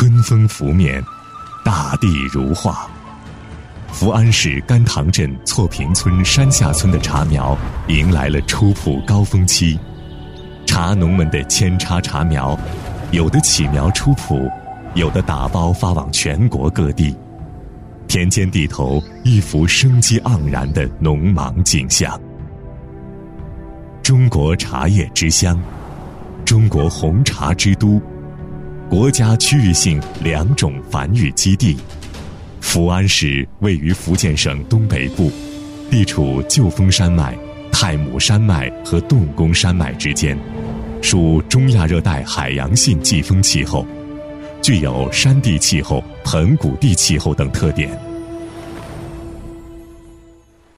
春风拂面，大地如画。福安市甘塘镇错坪村山下村的茶苗迎来了出圃高峰期，茶农们的扦插茶苗，有的起苗出圃，有的打包发往全国各地。田间地头一幅生机盎然的农忙景象。中国茶叶之乡，中国红茶之都，国家区域性2种繁育基地。福安市位于福建省东北部，地处旧丰山脉、太姥山脉和洞宫山脉之间，属中亚热带海洋性季风气候，具有山地气候、盆谷地气候等特点。